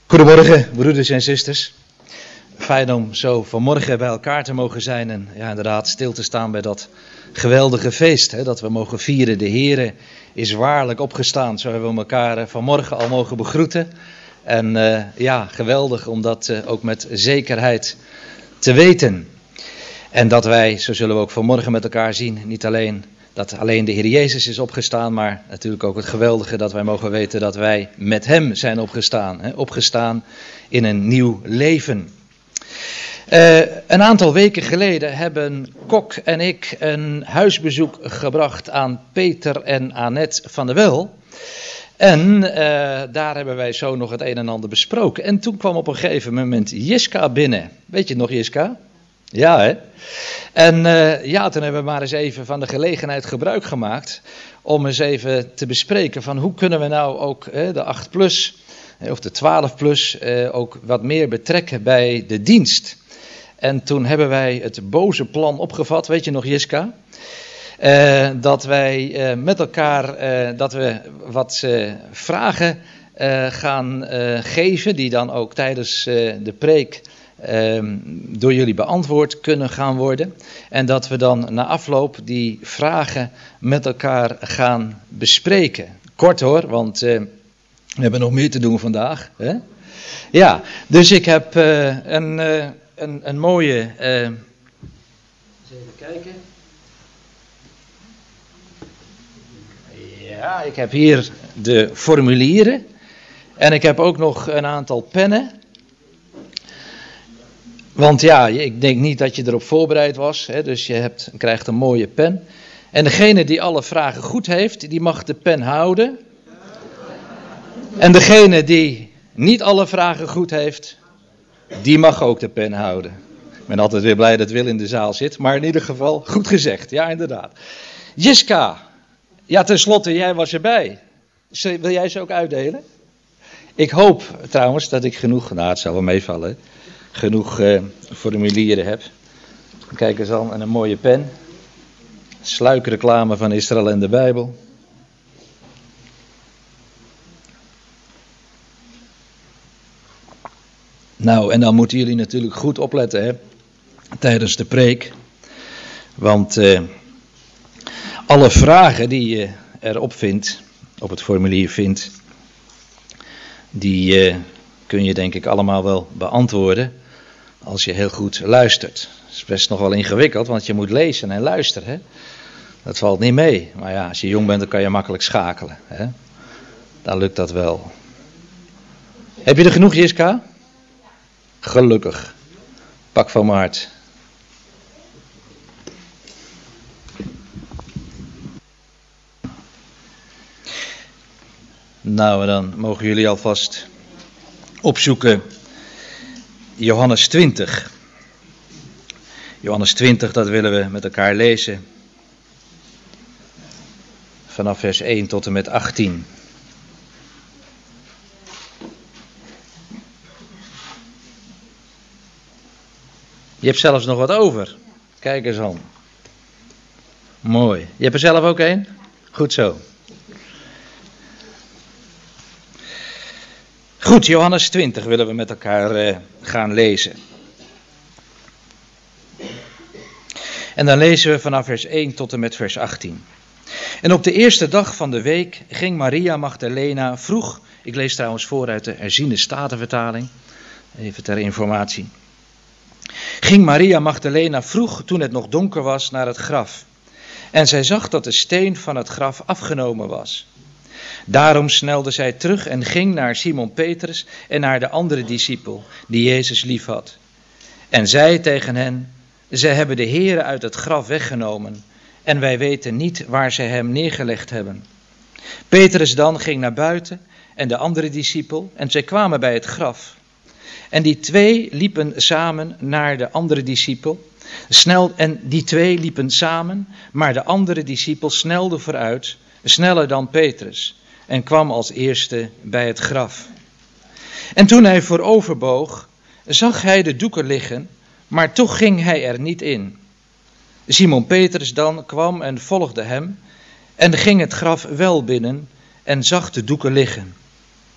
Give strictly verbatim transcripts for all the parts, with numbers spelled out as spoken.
Goedemorgen, broeders en zusters. Fijn om zo vanmorgen bij elkaar te mogen zijn en ja, inderdaad stil te staan bij dat geweldige feest. Hè, dat we mogen vieren. De Heere is waarlijk opgestaan. Zo hebben we elkaar vanmorgen al mogen begroeten. En uh, ja, geweldig om dat uh, ook met zekerheid te weten. En dat wij, zo zullen we ook vanmorgen met elkaar zien, niet alleen dat alleen de Heer Jezus is opgestaan, maar natuurlijk ook het geweldige dat wij mogen weten dat wij met Hem zijn opgestaan. Hè? Opgestaan in een nieuw leven. Uh, een aantal weken geleden hebben Kok en ik een huisbezoek gebracht aan Peter en Annette van der Wel. En uh, daar hebben wij zo nog het een en ander besproken. En toen kwam op een gegeven moment Jiska binnen. Weet je het nog, Jiska? Ja, hè? En uh, ja, toen hebben we maar eens even van de gelegenheid gebruik gemaakt om eens even te bespreken van hoe kunnen we nou ook uh, de acht plus of de twaalf plus uh, ook wat meer betrekken bij de dienst. En toen hebben wij het boze plan opgevat, weet je nog, Jiska? Uh, dat wij uh, met elkaar, uh, dat we wat uh, vragen uh, gaan uh, geven die dan ook tijdens uh, de preek Um, door jullie beantwoord kunnen gaan worden. En dat we dan na afloop die vragen met elkaar gaan bespreken. Kort hoor, want uh, we hebben nog meer te doen vandaag. Hè? Ja, dus ik heb uh, een, uh, een, een mooie... Uh, eens even kijken. Ja, ik heb hier de formulieren. En ik heb ook nog een aantal pennen. Want ja, ik denk niet dat je erop voorbereid was, hè, dus je hebt, krijgt een mooie pen. En degene die alle vragen goed heeft, die mag de pen houden. En degene die niet alle vragen goed heeft, die mag ook de pen houden. Ik ben altijd weer blij dat Wil in de zaal zit, maar in ieder geval goed gezegd, ja inderdaad. Jiska, ja tenslotte, jij was erbij. Wil jij ze ook uitdelen? Ik hoop trouwens dat ik genoeg, nou het zal wel meevallen, hè. genoeg uh, formulieren heb. Kijk eens aan, en een mooie pen. Sluikreclame van Israël en de Bijbel. Nou, en dan moeten jullie natuurlijk goed opletten, hè, tijdens de preek. Want uh, alle vragen die je erop vindt, op het formulier vindt, die uh, kun je denk ik allemaal wel beantwoorden. Als je heel goed luistert. Dat is best nog wel ingewikkeld, want je moet lezen en luisteren. Hè? Dat valt niet mee. Maar ja, als je jong bent, dan kan je makkelijk schakelen. Hè? Dan lukt dat wel. Heb je er genoeg, Jiska? Gelukkig. Pak van mijn hart. Nou, dan mogen jullie alvast opzoeken Johannes twintig. Johannes twintig, dat willen we met elkaar lezen. Vanaf vers één tot en met achttien. Je hebt zelfs nog wat over. Kijk eens aan. Mooi. Je hebt er zelf ook een? Goed zo. Goed, Johannes twintig willen we met elkaar uh, gaan lezen. En dan lezen we vanaf vers één tot en met vers achttien. En op de eerste dag van de week ging Maria Magdalena vroeg, ik lees trouwens voor uit de herziene statenvertaling, even ter informatie. Ging Maria Magdalena vroeg, toen het nog donker was, naar het graf. En zij zag dat de steen van het graf afgenomen was. Daarom snelde zij terug en ging naar Simon Petrus en naar de andere discipel, die Jezus liefhad. En zei tegen hen, zij hebben de Heere uit het graf weggenomen en wij weten niet waar zij hem neergelegd hebben. Petrus dan ging naar buiten en de andere discipel en zij kwamen bij het graf. En die twee liepen samen naar de andere discipel. Snel, en die twee liepen samen, maar de andere discipel snelde vooruit, sneller dan Petrus. En kwam als eerste bij het graf. En toen hij vooroverboog, zag hij de doeken liggen, maar toch ging hij er niet in. Simon Petrus dan kwam en volgde hem en ging het graf wel binnen en zag de doeken liggen.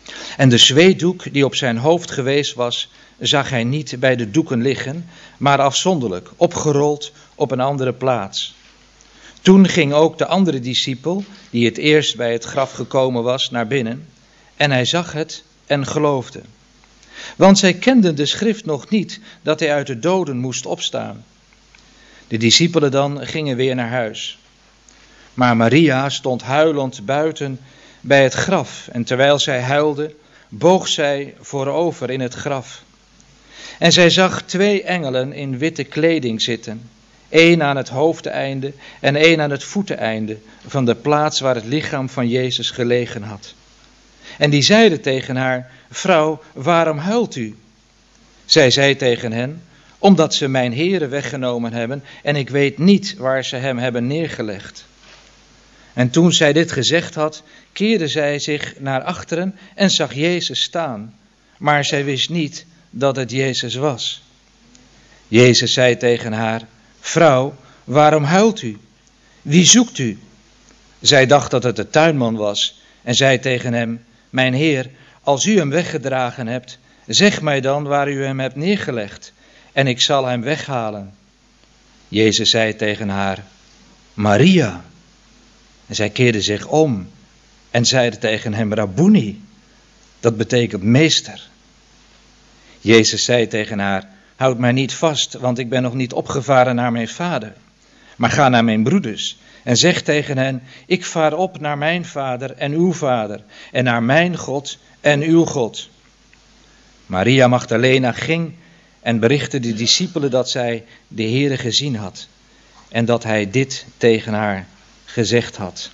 En de zweetdoek die op zijn hoofd geweest was, zag hij niet bij de doeken liggen, maar afzonderlijk, opgerold op een andere plaats. Toen ging ook de andere discipel, die het eerst bij het graf gekomen was, naar binnen. En hij zag het en geloofde. Want zij kenden de schrift nog niet, dat hij uit de doden moest opstaan. De discipelen dan gingen weer naar huis. Maar Maria stond huilend buiten bij het graf. En terwijl zij huilde, boog zij voorover in het graf. En zij zag twee engelen in witte kleding zitten. Eén aan het hoofdeinde en één aan het voeteinde van de plaats waar het lichaam van Jezus gelegen had. En die zeiden tegen haar: vrouw, waarom huilt u? Zij zei tegen hen: omdat ze mijn Heere weggenomen hebben en ik weet niet waar ze hem hebben neergelegd. En toen zij dit gezegd had, keerde zij zich naar achteren en zag Jezus staan. Maar zij wist niet dat het Jezus was. Jezus zei tegen haar: vrouw, waarom huilt u? Wie zoekt u? Zij dacht dat het de tuinman was en zei tegen hem: mijn Heer, als u hem weggedragen hebt, zeg mij dan waar u hem hebt neergelegd en ik zal hem weghalen. Jezus zei tegen haar: Maria. En zij keerde zich om en zeide tegen hem: Rabboni, dat betekent meester. Jezus zei tegen haar: houd mij niet vast, want ik ben nog niet opgevaren naar mijn vader. Maar ga naar mijn broeders en zeg tegen hen: ik vaar op naar mijn vader en uw vader en naar mijn God en uw God. Maria Magdalena ging en berichtte de discipelen dat zij de Heere gezien had en dat hij dit tegen haar gezegd had.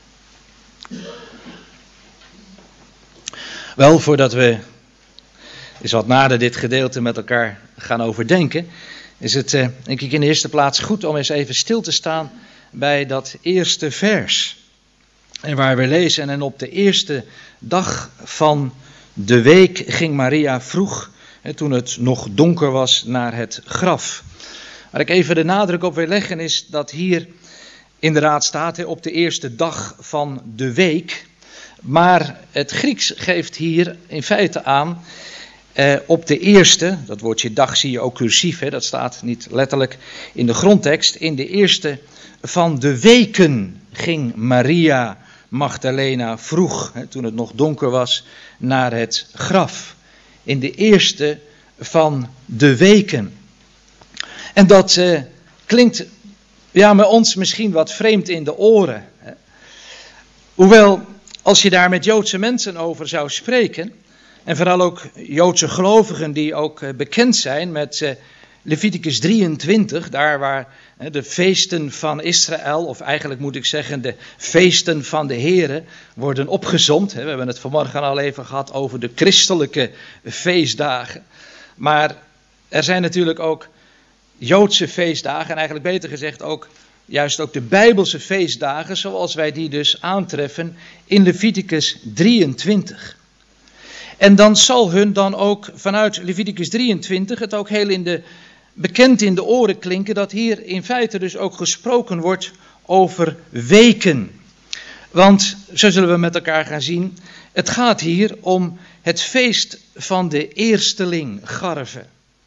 Wel, voordat we eens wat nader dit gedeelte met elkaar gaan overdenken, is het eh, denk ik in de eerste plaats goed om eens even stil te staan bij dat eerste vers. En waar we lezen: en op de eerste dag van de week ging Maria vroeg, hè, toen het nog donker was, naar het graf. Waar ik even de nadruk op wil leggen is dat hier inderdaad staat hè, op de eerste dag van de week. Maar het Grieks geeft hier in feite aan eh, op de eerste, dat woordje dag zie je ook cursief, hè, dat staat niet letterlijk in de grondtekst. In de eerste van de weken ging Maria Magdalena vroeg, hè, toen het nog donker was, naar het graf. In de eerste van de weken. En dat eh, klinkt ja, met ons misschien wat vreemd in de oren. Hè. Hoewel, als je daar met Joodse mensen over zou spreken, en vooral ook Joodse gelovigen die ook uh, bekend zijn met uh, Leviticus drieëntwintig, daar waar uh, de feesten van Israël, of eigenlijk moet ik zeggen de feesten van de Here, worden opgezomd. Hè. We hebben het vanmorgen al even gehad over de christelijke feestdagen. Maar er zijn natuurlijk ook Joodse feestdagen, en eigenlijk beter gezegd ook juist ook de Bijbelse feestdagen, zoals wij die dus aantreffen in Leviticus drieëntwintig. En dan zal hun dan ook vanuit Leviticus drieëntwintig het ook heel in de, bekend in de oren klinken, dat hier in feite dus ook gesproken wordt over weken. Want, zo zullen we met elkaar gaan zien, het gaat hier om het feest van de eersteling garve.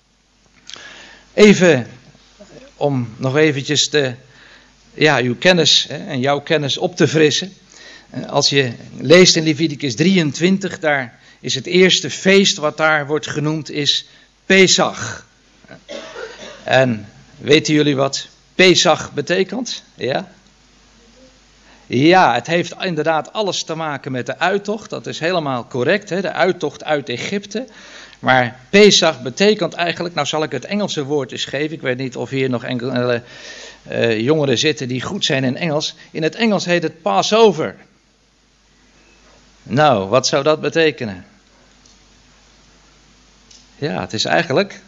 Even, om nog eventjes de, ja, uw kennis hè, en jouw kennis op te frissen. Als je leest in Leviticus drieëntwintig, daar is het eerste feest wat daar wordt genoemd, is Pesach. En weten jullie wat Pesach betekent? Ja? Ja, het heeft inderdaad alles te maken met de uittocht. Dat is helemaal correct, hè? De uittocht uit Egypte. Maar Pesach betekent eigenlijk, nou zal ik het Engelse woord eens geven. Ik weet niet of hier nog enkele uh, jongeren zitten die goed zijn in Engels. In het Engels heet het Passover. Nou, wat zou dat betekenen? Ja, het is eigenlijk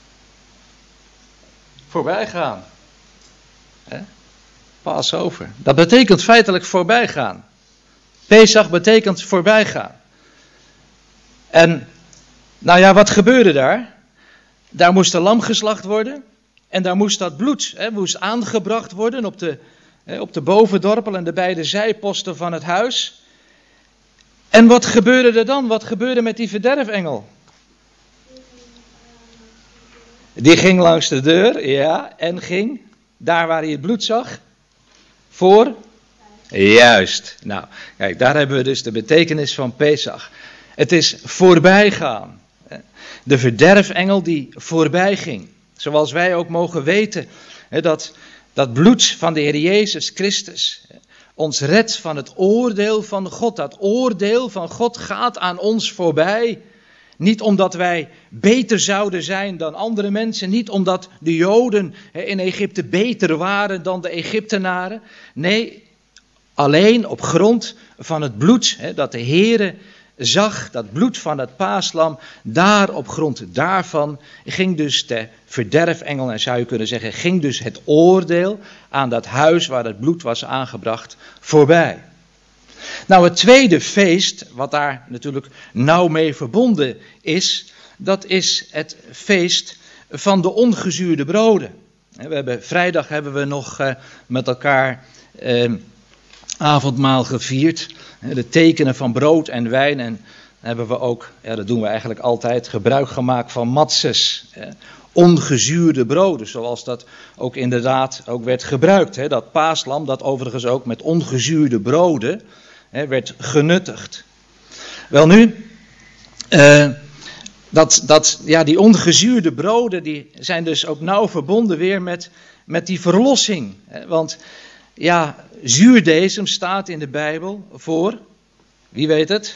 voorbijgaan. Hè? Passover. Dat betekent feitelijk voorbijgaan. Pesach betekent voorbijgaan. En nou ja, wat gebeurde daar? Daar moest een lam geslacht worden. En daar moest dat bloed hè, moest aangebracht worden op de, hè, op de bovendorpel en de beide zijposten van het huis. En wat gebeurde er dan? Wat gebeurde met die verderfengel? Die ging langs de deur, ja, en ging daar waar hij het bloed zag, voor? Juist. Nou, kijk, daar hebben we dus de betekenis van Pesach. Het is voorbijgaan. De verderfengel die voorbij ging. Zoals wij ook mogen weten dat dat bloed van de Heer Jezus Christus ons redt van het oordeel van God. Dat oordeel van God gaat aan ons voorbij. Niet omdat wij beter zouden zijn dan andere mensen. Niet omdat de Joden in Egypte beter waren dan de Egyptenaren. Nee, alleen op grond van het bloed dat de Heere zag, dat bloed van het paaslam. Daar op grond daarvan ging dus de verderfengel, en zou je kunnen zeggen, ging dus het oordeel aan dat huis waar het bloed was aangebracht voorbij. Nou, het tweede feest, wat daar natuurlijk nauw mee verbonden is, dat is het feest van de ongezuurde broden. We hebben, vrijdag hebben we nog uh, met elkaar uh, avondmaal gevierd. De tekenen van brood en wijn. En dan hebben we ook, ja, dat doen we eigenlijk altijd, gebruik gemaakt van matzes. Eh, ongezuurde broden, zoals dat ook inderdaad ook werd gebruikt. Hè. Dat paaslam, dat overigens ook met ongezuurde broden hè, werd genuttigd. Wel nu, uh, dat, dat, ja, die ongezuurde broden die zijn dus ook nauw verbonden weer met, met die verlossing. Hè. Want ja, zuurdesem staat in de Bijbel voor, wie weet het?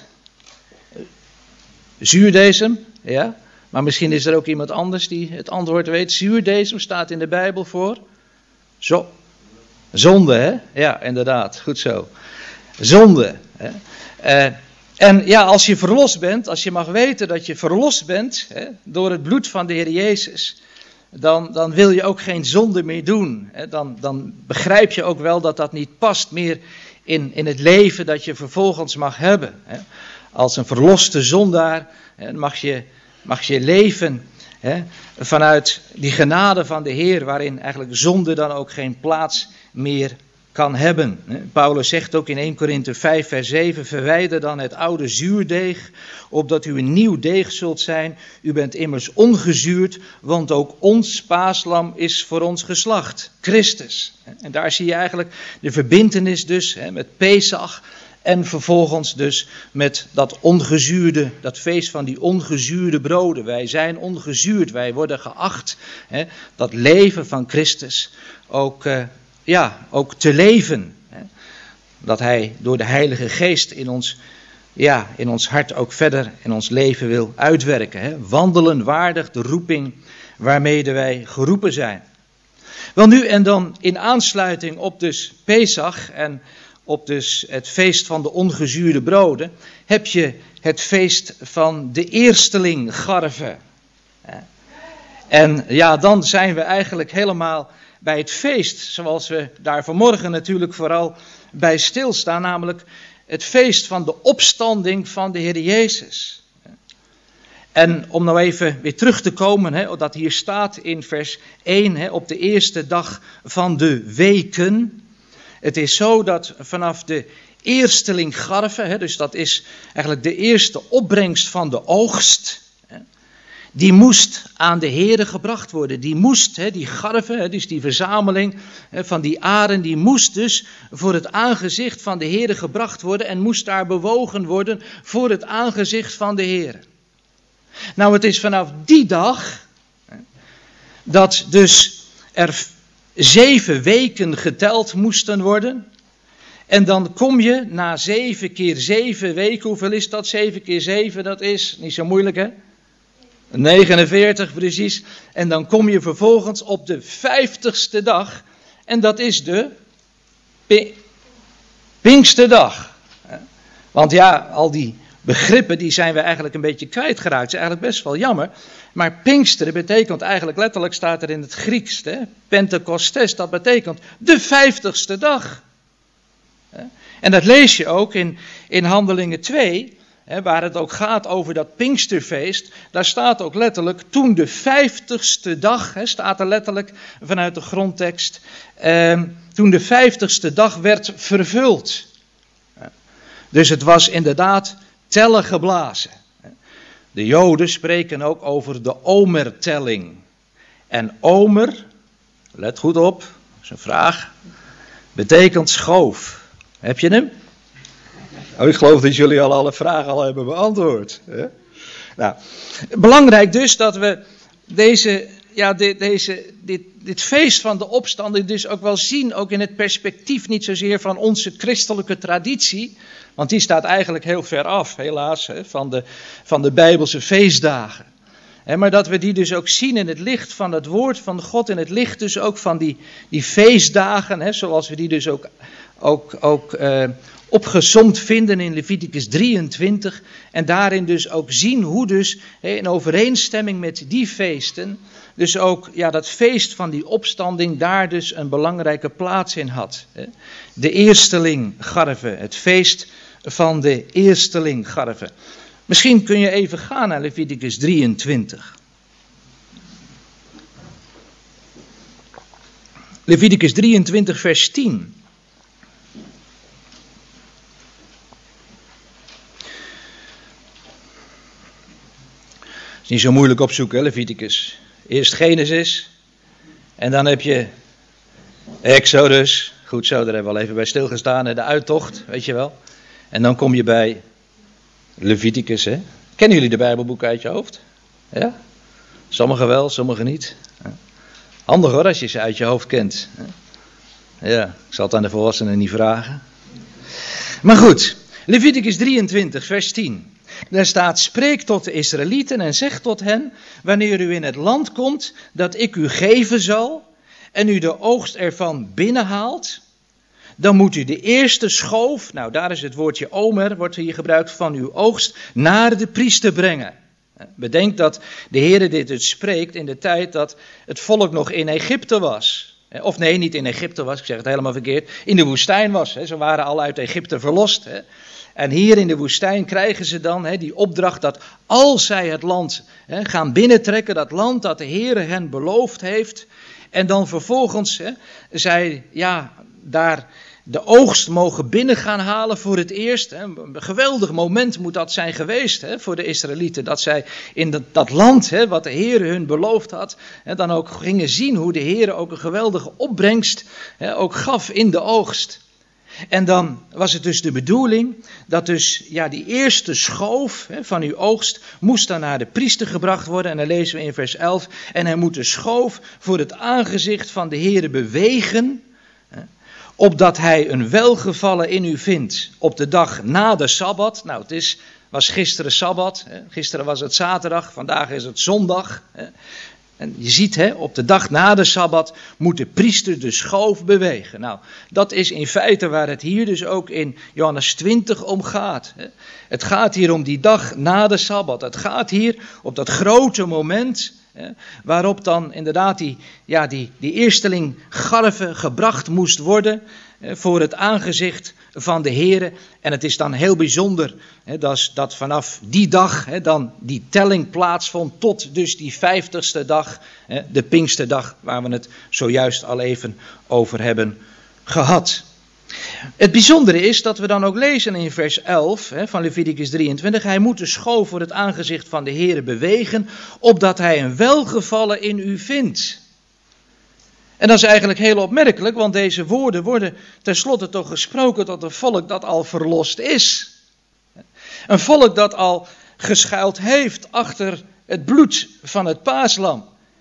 Zuurdesem, ja. Maar misschien is er ook iemand anders die het antwoord weet. Zuurdesem staat in de Bijbel voor zo, zonde, hè? Ja, inderdaad, goed zo. Zonde. Hè? Uh, en ja, als je verlost bent, als je mag weten dat je verlost bent hè, door het bloed van de Heer Jezus, Dan, dan wil je ook geen zonde meer doen. Dan, dan begrijp je ook wel dat dat niet past meer in, in het leven dat je vervolgens mag hebben. Als een verloste zondaar mag je, mag je leven vanuit die genade van de Heer, waarin eigenlijk zonde dan ook geen plaats meer kan hebben. Paulus zegt ook in eerste Korinthe vijf vers zeven, verwijder dan het oude zuurdeeg, opdat u een nieuw deeg zult zijn. U bent immers ongezuurd, want ook ons paaslam is voor ons geslacht, Christus. En daar zie je eigenlijk de verbintenis dus met Pesach en vervolgens dus met dat ongezuurde, dat feest van die ongezuurde broden. Wij zijn ongezuurd, wij worden geacht dat leven van Christus ook Ja, ook te leven. Hè? Dat hij door de Heilige Geest in ons, ja, in ons hart ook verder in ons leven wil uitwerken. Hè? Wandelen waardig de roeping waarmede wij geroepen zijn. Wel nu en dan in aansluiting op dus Pesach en op dus het feest van de ongezuurde broden, heb je het feest van de eerstelinggarven. En ja, dan zijn we eigenlijk helemaal bij het feest, zoals we daar vanmorgen natuurlijk vooral bij stilstaan, namelijk het feest van de opstanding van de Heer Jezus. En om nou even weer terug te komen, hè, dat hier staat in vers één, hè, op de eerste dag van de weken. Het is zo dat vanaf de eerstelinggarven, hè, dus dat is eigenlijk de eerste opbrengst van de oogst, die moest aan de Heere gebracht worden. Die moest, hè, die garve, hè, dus die verzameling hè, van die aren, die moest dus voor het aangezicht van de Heere gebracht worden en moest daar bewogen worden voor het aangezicht van de Heere. Nou, het is vanaf die dag hè, dat dus er zeven weken geteld moesten worden. En dan kom je na zeven keer zeven weken, hoeveel is dat? Zeven keer zeven, dat is niet zo moeilijk, hè? negenenveertig precies. En dan kom je vervolgens op de vijftigste dag. En dat is de Pi- Pinksterdag. Want ja, al die begrippen die zijn we eigenlijk een beetje kwijtgeraakt. Dat is eigenlijk best wel jammer. Maar Pinksteren betekent eigenlijk, letterlijk staat er in het Grieks, hè, Pentecostes, dat betekent de vijftigste dag. En dat lees je ook in, in Handelingen twee. He, waar het ook gaat over dat Pinksterfeest, daar staat ook letterlijk, toen de vijftigste dag, he, staat er letterlijk vanuit de grondtekst, eh, toen de vijftigste dag werd vervuld. De Dus het was inderdaad tellen geblazen. De Joden spreken ook over de omertelling. En omer, let goed op, dat is een vraag, betekent schoof. Heb je hem? Oh, ik geloof dat jullie al alle vragen al hebben beantwoord. Hè? Nou, belangrijk dus dat we deze, ja, dit, deze, dit, dit feest van de opstanding dus ook wel zien, ook in het perspectief niet zozeer van onze christelijke traditie, want die staat eigenlijk heel ver af, helaas, hè, van, de, van de Bijbelse feestdagen. He, maar dat we die dus ook zien in het licht van het woord van God, in het licht dus ook van die, die feestdagen, he, zoals we die dus ook, ook, ook uh, opgesomd vinden in Leviticus drieëntwintig. En daarin dus ook zien hoe dus he, in overeenstemming met die feesten, dus ook ja, dat feest van die opstanding daar dus een belangrijke plaats in had. He. De eerstelinggarve, het feest van de eerstelinggarve. Misschien kun je even gaan naar Leviticus drieëntwintig. Leviticus drieëntwintig vers tien. Is niet zo moeilijk opzoeken, hè, Leviticus. Eerst Genesis en dan heb je Exodus. Goed zo, daar hebben we al even bij stilgestaan. De uittocht, weet je wel. En dan kom je bij Leviticus, hè. Kennen jullie de Bijbelboeken uit je hoofd? Ja? Sommigen wel, sommigen niet. Handig hoor, als je ze uit je hoofd kent. Ja, ik zal het aan de volwassenen niet vragen. Maar goed, Leviticus drieëntwintig, vers tien. Daar staat, spreek tot de Israëlieten en zeg tot hen, wanneer u in het land komt dat ik u geven zal, en u de oogst ervan binnenhaalt, dan moet u de eerste schoof, nou daar is het woordje omer, wordt hier gebruikt, van uw oogst, naar de priester brengen. Bedenk dat de Heere dit dus spreekt in de tijd dat het volk nog in Egypte was. Of nee, niet in Egypte was, ik zeg het helemaal verkeerd, in de woestijn was. Ze waren al uit Egypte verlost. En hier in de woestijn krijgen ze dan die opdracht dat als zij het land gaan binnentrekken, dat land dat de Heere hen beloofd heeft, en dan vervolgens zij ja, daar de oogst mogen binnen gaan halen voor het eerst. Een geweldig moment moet dat zijn geweest hè, voor de Israëlieten. Dat zij in dat, dat land, hè, wat de Heer hun beloofd had, hè, dan ook gingen zien hoe de Heer ook een geweldige opbrengst hè, ook gaf in de oogst. En dan was het dus de bedoeling dat dus ja, die eerste schoof hè, van uw oogst moest dan naar de priester gebracht worden. En dan lezen we in vers elf. En hij moet de schoof voor het aangezicht van de Heer bewegen, opdat hij een welgevallen in u vindt op de dag na de Sabbat. Nou, het is, was gisteren Sabbat, hè. Gisteren was het zaterdag, vandaag is het zondag. Hè. En je ziet, hè, op de dag na de Sabbat moet de priester de schoof bewegen. Nou, dat is in feite waar het hier dus ook in Johannes twintig om gaat. Hè. Het gaat hier om die dag na de Sabbat. Het gaat hier op dat grote moment, hè, waarop dan inderdaad die, ja, die, die eerstelinggarve gebracht moest worden hè, voor het aangezicht van de Heere. En het is dan heel bijzonder hè, dat, dat vanaf die dag hè, dan die telling plaatsvond tot dus die vijftigste dag, hè, de Pinksterdag, waar we het zojuist al even over hebben gehad. Het bijzondere is dat we dan ook lezen in vers elf hè, van Leviticus drieëntwintig. Hij moet de schoof voor het aangezicht van de Heere bewegen, opdat hij een welgevallen in u vindt. En dat is eigenlijk heel opmerkelijk, want deze woorden worden tenslotte toch gesproken tot een volk dat al verlost is. Een volk dat al geschuild heeft achter het bloed van het paaslam.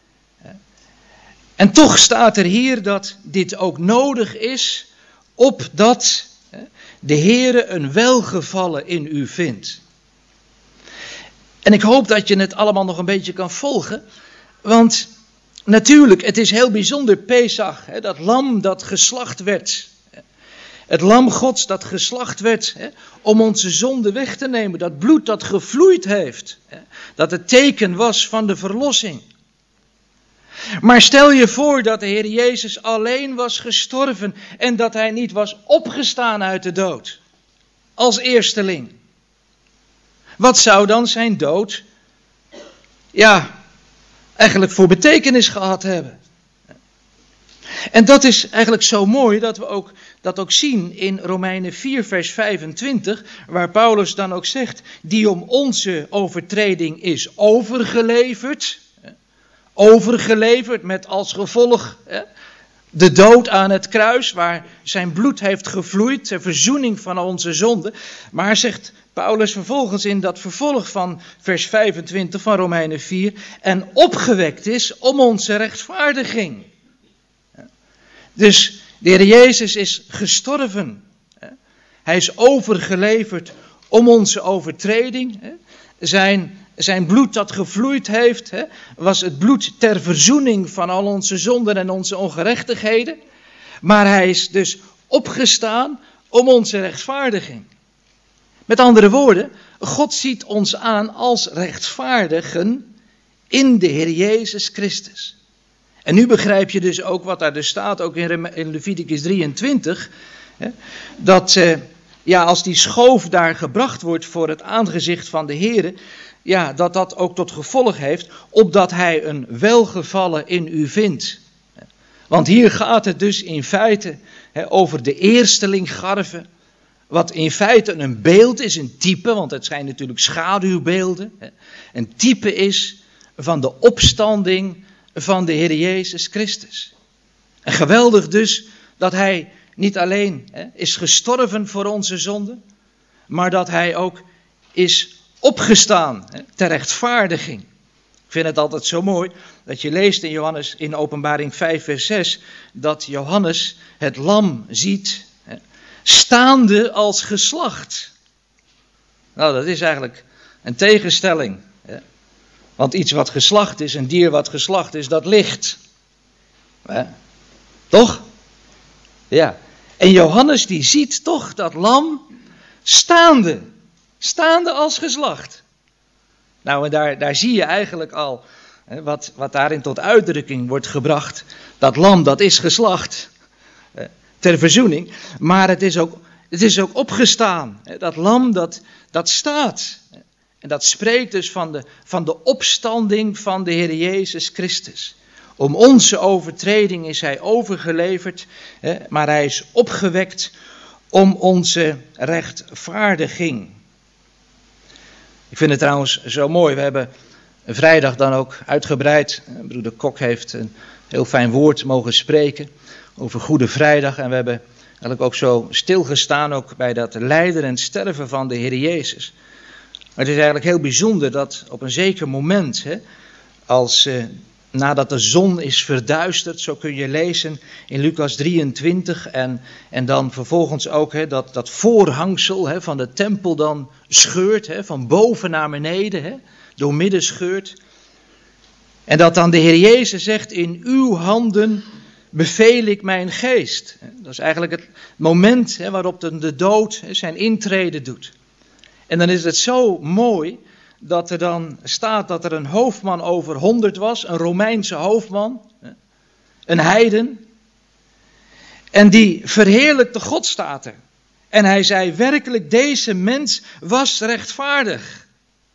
En toch staat er hier dat dit ook nodig is, opdat de Heere een welgevallen in u vindt. En ik hoop dat je het allemaal nog een beetje kan volgen, want natuurlijk, het is heel bijzonder Pesach, hè, dat lam dat geslacht werd. Het lam Gods dat geslacht werd hè, om onze zonde weg te nemen. Dat bloed dat gevloeid heeft. Hè, dat het teken was van de verlossing. Maar stel je voor dat de Heer Jezus alleen was gestorven en dat hij niet was opgestaan uit de dood. Als eersteling. Wat zou dan zijn dood, ja, eigenlijk voor betekenis gehad hebben? En dat is eigenlijk zo mooi dat we ook dat ook zien in Romeinen vier vers vijfentwintig, waar Paulus dan ook zegt, die om onze overtreding is overgeleverd. Overgeleverd met als gevolg de dood aan het kruis, waar zijn bloed heeft gevloeid, ter verzoening van onze zonden. Maar zegt Paulus vervolgens in dat vervolg van vers vijfentwintig van Romeinen vier, en opgewekt is om onze rechtvaardiging. Dus de Heer Jezus is gestorven. Hij is overgeleverd om onze overtreding. Zijn, zijn bloed dat gevloeid heeft, was het bloed ter verzoening van al onze zonden en onze ongerechtigheden. Maar hij is dus opgestaan om onze rechtvaardiging. Met andere woorden, God ziet ons aan als rechtvaardigen in de Heer Jezus Christus. En nu begrijp je dus ook wat daar dus staat, ook in Leviticus drieëntwintig, hè, dat eh, ja, als die schoof daar gebracht wordt voor het aangezicht van de Heere, ja, dat dat ook tot gevolg heeft, opdat hij een welgevallen in u vindt. Want hier gaat het dus in feite hè, over de eerstelinggarven, wat in feite een beeld is, een type, want het zijn natuurlijk schaduwbeelden, hè, een type is van de opstanding van de Heer Jezus Christus. En geweldig dus dat hij niet alleen hè, is gestorven voor onze zonden, maar dat hij ook is opgestaan hè, ter rechtvaardiging. Ik vind het altijd zo mooi dat je leest in Johannes in Openbaring vijf vers zes dat Johannes het lam ziet hè, staande als geslacht. Nou, dat is eigenlijk een tegenstelling. Hè. Want iets wat geslacht is, een dier wat geslacht is, dat ligt. Ja. Toch? Ja. En Johannes die ziet toch dat lam staande. Staande als geslacht. Nou, en daar, daar zie je eigenlijk al hè, wat, wat daarin tot uitdrukking wordt gebracht. Dat lam, dat is geslacht. Eh, ter verzoening. Maar het is ook, het is ook opgestaan. Eh, dat lam, dat, dat staat. En dat spreekt dus van de, van de opstanding van de Heer Jezus Christus. Om onze overtreding is hij overgeleverd, hè, maar hij is opgewekt om onze rechtvaardiging. Ik vind het trouwens zo mooi, we hebben vrijdag dan ook uitgebreid, broeder Kok heeft een heel fijn woord mogen spreken over Goede Vrijdag. En we hebben eigenlijk ook zo stilgestaan ook bij dat lijden en sterven van de Heer Jezus. Maar het is eigenlijk heel bijzonder dat op een zeker moment, hè, als eh, nadat de zon is verduisterd, zo kun je lezen in Lucas drieëntwintig en, en dan vervolgens ook hè, dat, dat voorhangsel hè, van de tempel dan scheurt, hè, van boven naar beneden, hè, door midden scheurt. En dat dan de Heer Jezus zegt, in uw handen beveel ik mijn geest. Dat is eigenlijk het moment hè, waarop de, de dood hè, zijn intrede doet. En dan is het zo mooi dat er dan staat dat er een hoofdman over honderd was, een Romeinse hoofdman, een heiden. En die verheerlijkte God, staat er. En hij zei werkelijk, deze mens was rechtvaardig.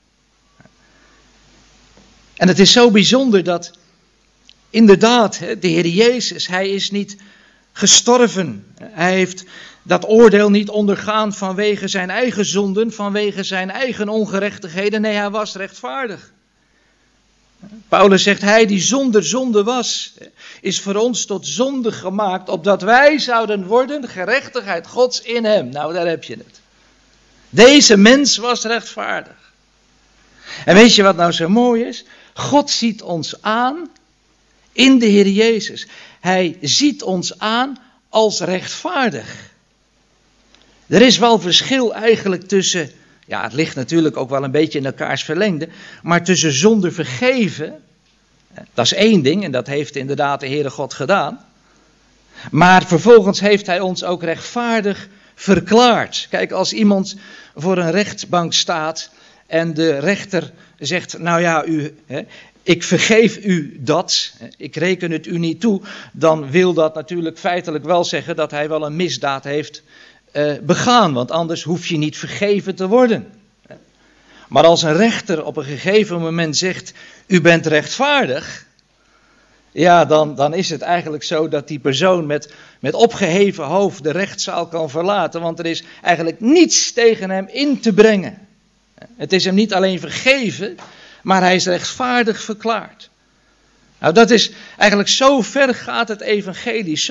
En het is zo bijzonder dat inderdaad de Heer Jezus, hij is niet gestorven. Hij heeft dat oordeel niet ondergaan vanwege zijn eigen zonden, vanwege zijn eigen ongerechtigheden. Nee, hij was rechtvaardig. Paulus zegt, hij die zonder zonde was, is voor ons tot zonde gemaakt, opdat wij zouden worden gerechtigheid Gods in hem. Nou, daar heb je het. Deze mens was rechtvaardig. En weet je wat nou zo mooi is? God ziet ons aan in de Heer Jezus. Hij ziet ons aan als rechtvaardig. Er is wel verschil eigenlijk tussen, ja, het ligt natuurlijk ook wel een beetje in elkaars verlengde, maar tussen zonde vergeven, dat is één ding en dat heeft inderdaad de Heere God gedaan. Maar vervolgens heeft hij ons ook rechtvaardig verklaard. Kijk, als iemand voor een rechtbank staat en de rechter zegt, nou ja, u, hè, ik vergeef u dat, ik reken het u niet toe, dan wil dat natuurlijk feitelijk wel zeggen dat hij wel een misdaad heeft uh, begaan, want anders hoef je niet vergeven te worden. Maar als een rechter op een gegeven moment zegt, u bent rechtvaardig, ja, dan, dan is het eigenlijk zo dat die persoon met, met opgeheven hoofd de rechtszaal kan verlaten. Want er is eigenlijk niets tegen hem in te brengen. Het is hem niet alleen vergeven, maar hij is rechtvaardig verklaard. Nou, dat is eigenlijk, zo ver gaat het evangelie.